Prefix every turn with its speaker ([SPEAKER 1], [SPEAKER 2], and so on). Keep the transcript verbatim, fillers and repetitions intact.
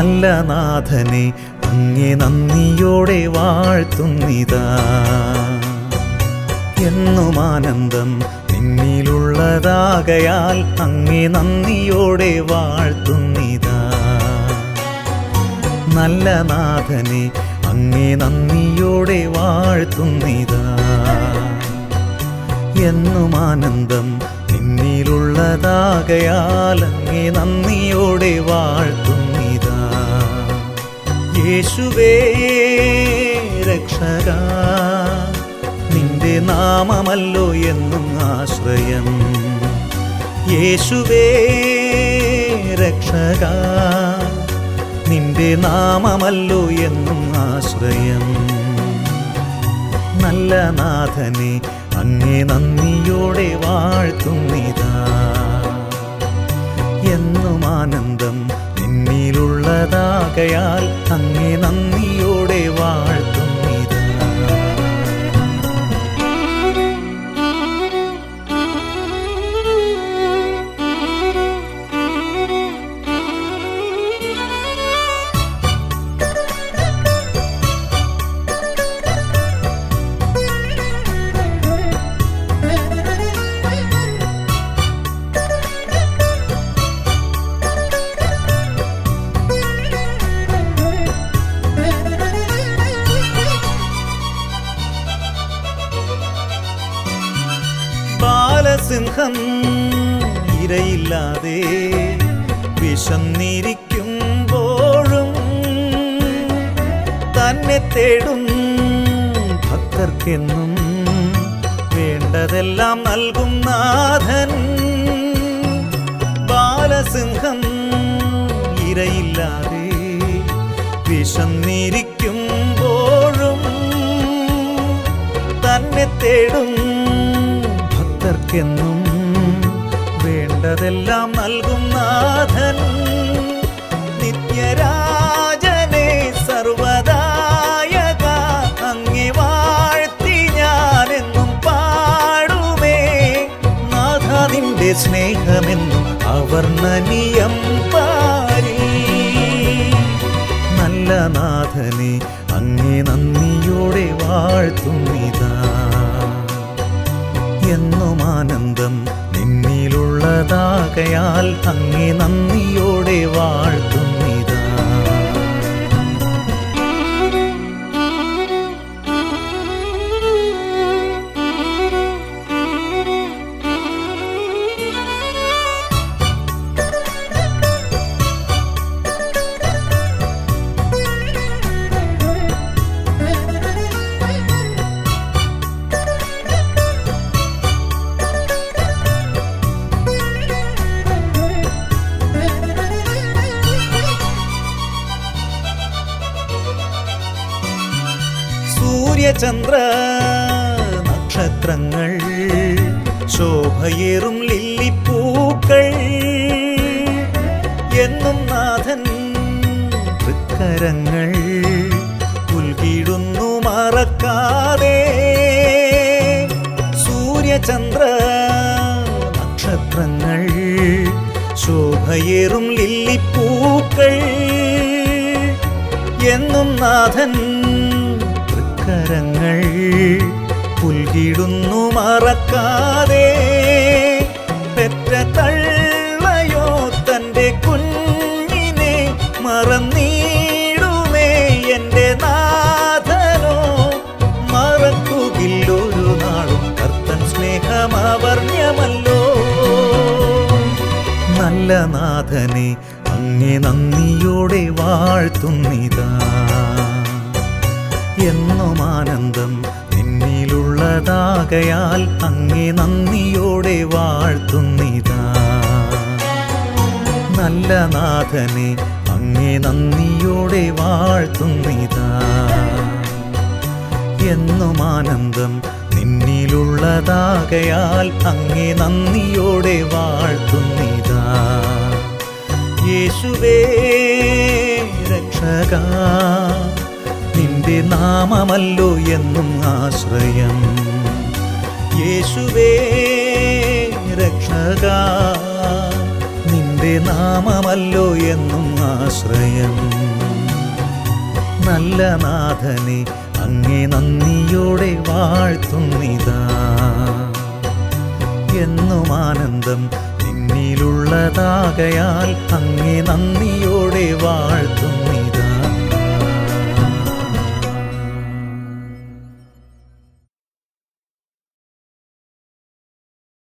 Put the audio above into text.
[SPEAKER 1] നല്ല നാഥനെ അങ്ങേ നന്ദിയോടെ വാഴ്ത്തുന്നിതാ. എന്നും ആനന്ദം നിന്നിലുള്ളതാകയാൽ അങ്ങേ നന്ദിയോടെ വാഴ്ത്തുന്നിതാ. നല്ല നാഥനെ അങ്ങേ നന്ദിയോടെ വാഴ്ത്തുന്നിതാ. എന്നും ആനന്ദം നിന്നിലുള്ളതാകയാൽ അങ്ങേ നന്ദിയോടെ വാഴ്ത്തുന്നിതാ. യേശുവേ രക്ഷക, നിന്റെ നാമമല്ലോ എന്നും ആശ്രയം. യേശുവേ രക്ഷക, നിന്റെ നാമമല്ലോ എന്നും ആശ്രയം. നല്ല നാഥനെ അങ്ങേ നന്ദിയോടെ വാഴ്ത്തുന്നിതാ. എന്നും ആനന്ദം നിന്നിലുള്ളതാകയാൽ അങ്ങേ നന്ദിയോടെ വാഴ്ത്തുന്നിതാ. ബാലസിംഹം ഇരയില്ലാതെ വിശന്നിരിക്കുമ്പോഴും തന്നെ തേടും ഭക്തർക്കെന്നും വേണ്ടതെല്ലാം നൽകും നാഥൻ. ബാലസിംഹം ഇരയില്ലാതെ വിശന്നിരിക്കുമ്പോഴും തന്നെ തേടും ഭക്തർക്കെന്നും വേണ്ടതെല്ലാം നൽകും നാഥൻ. നിത്യരാജനെ സർവദായക അങ്ങേ വാഴ്ത്തി ഞാനെന്നും പാടുമേ. നാഥ നിന്റെ സ്നേഹമെന്നും അവർണ്ണനീയം പാരി. നല്ല നാഥനെ അങ്ങേ നന്ദിയോടെ വാഴ്ത്തുന്നിതാ. എന്നും ആനന്ദം നിന്നിലുള്ളതാകയാൽ അങ്ങേ നന്ദിയോടെ വാഴ്ത്തുന്നിതാ. സൂര്യചന്ദ്ര നക്ഷത്രങ്ങൾ ശോഭയേറും ലില്ലിപ്പൂക്കൾ എന്നും നാഥൻ തൃക്കരങ്ങൾ പുൽകിടുന്നു മറക്കാതെ. സൂര്യചന്ദ്ര നക്ഷത്രങ്ങൾ ശോഭയേറും ലില്ലിപ്പൂക്കൾ എന്നും നാഥൻ കരങ്ങൾ പുൽകിടുന്നു മറക്കാതെ. പെറ്റ തള്ളയോ തൻ്റെ കുഞ്ഞിനെ മറന്നീടുമേ എൻ്റെ നാഥനോ. മറക്കുകില്ലൊരു നാളും കർത്തൻ സ്നേഹമവർണ്യമല്ലോ. നല്ല നാഥനെ അങ്ങേ നന്ദിയോടെ വാഴ്ത്തുന്നിതാ. എന്നും ആനന്ദം നിന്നിലുള്ളതാകയാൽ അങ്ങേ നന്ദിയോടെ വാഴ്ത്തുന്നിതാ. നല്ല നാഥനെ അങ്ങേ നന്ദിയോടെ വാഴ്ത്തുന്നിതാ. എന്നും ആനന്ദം നിന്നിലുള്ളതാകയാൽ അങ്ങേ നന്ദിയോടെ വാഴ്ത്തുന്നിതാ. യേശുവേ രക്ഷക, നിന്റെ നാമമല്ലോ എന്നും ആശ്രയം. യേശുവേ രക്ഷക, നിന്റെ നിന്റെ നാമമല്ലോ എന്നും ആശ്രയം. നല്ല നാഥനെ അങ്ങേ നന്ദിയോടെ വാഴ്ത്തുന്നിതാ. എന്നും ആനന്ദം നിന്നിലുള്ളതാകയാൽ അങ്ങേ നന്ദിയോടെ വാഴ്ത്തും